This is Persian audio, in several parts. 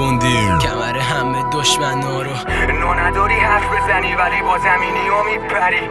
کوبوندیم کمر همه دشمنا رو. نو نداری حرف بزنی ولی با زمینی و میپری.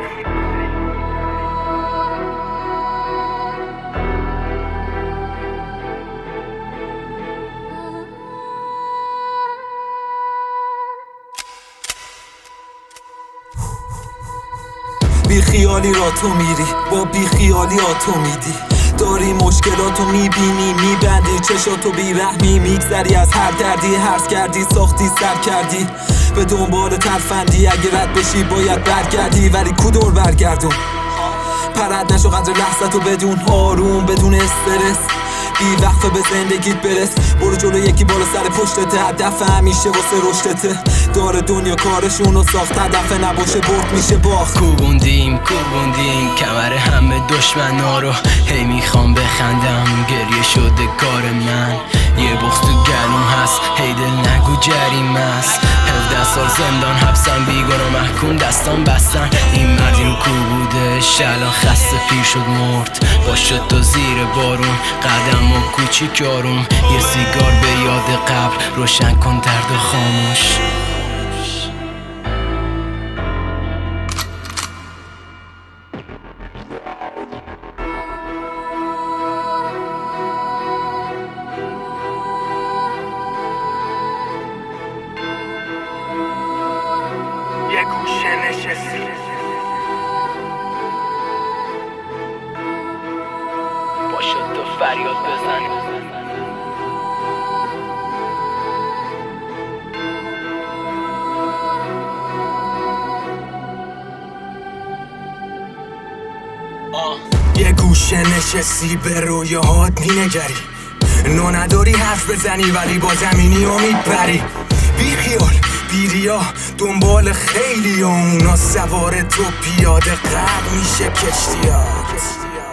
بی خیالی را تو میری، با بی خیالی ها تو میدی. داری مشکلاتو میبینی، میبندی چشاتو بیرحمی. میگذری از هر دردی، هرس کردی، ساختی، سر کردی. به دنبال ترفندی، اگه رد بشی باید برگردی. ولی کدور برگردون، پرد نشو قدر لحظتو بدون. آروم بدون استرس، بی وقفه به زندگیت برس. برو جلو، یکی بالا سر پشتته. هدف همیشه واسه رشدته. داره دنیا کارشونو ساخت، هدف نباشه برد میشه باخت. کوبوندیم کمر همه دشمنا رو. هی میخوام بخندم، گریه شده کار من. یه بغض تو گلوم هست، هی دل نگو جریم است. 17 سال زندان حبسم، بیگناه محکوم دستان بستن. این مردی رو کوبودش، الان خسته پیر شد مرد. با شد تو زیر بارون، قدم و کوچیک آروم. یه سیگار به یاد قبل، روشن کن درد و خاموش. یه گوشه نشستی، باشد تو فریاد بزن. یه گوشه نشستی به رویاهات مینگری. نو نداری حرف بزنی ولی با زمینی و میپری. بی خیال بی ریا دنبال خیلی اونا سوار تو پیاده غرق میشه کشتیات.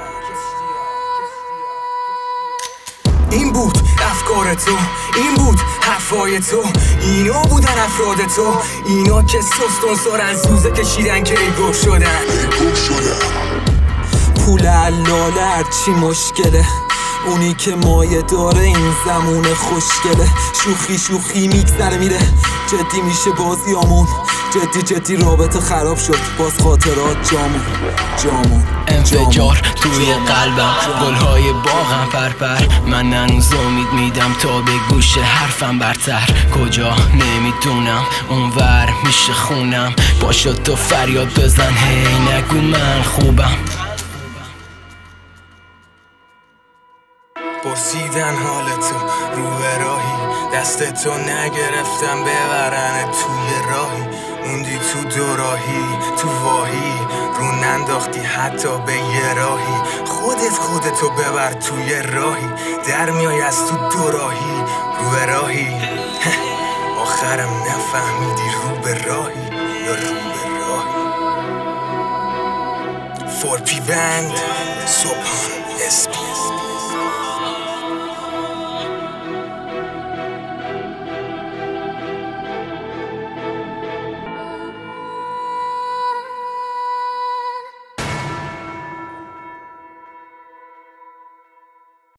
این بود افکار تو، این بود حرفای تو، اینا بودن افراد تو. اینا که سستون سارن، سوزه کشیدن که ایگو شدن. پول علاله هرچی مشکله، اونی که مایه داره این زمونه خوشگله. شوخی میگذره میره، جدی میشه بازیامون. جدی رابطه خراب شد، باز خاطرات جامون. انفجار توی قلبم، گلهای باغم پرپر. من هنوز امید میدم تا به گوش حرفم برتر. کجا نمیدونم، اونور میشه خونم. باشد تو فریاد بزن، هی نگو من خوبم. پرسیدن حالتو رو به راهی، دست تو نگرفتم ببرن توی راهی. موندی تو دوراهی، تو واهی، رو ننداختی حتی به یه راهی. خودتو ببر توی راهی، در میای از تو دوراهی. رو به راهی آخرم نفهمیدی رو به راهی یا رو به راهی. فورپی بند، صبحان اسپیس.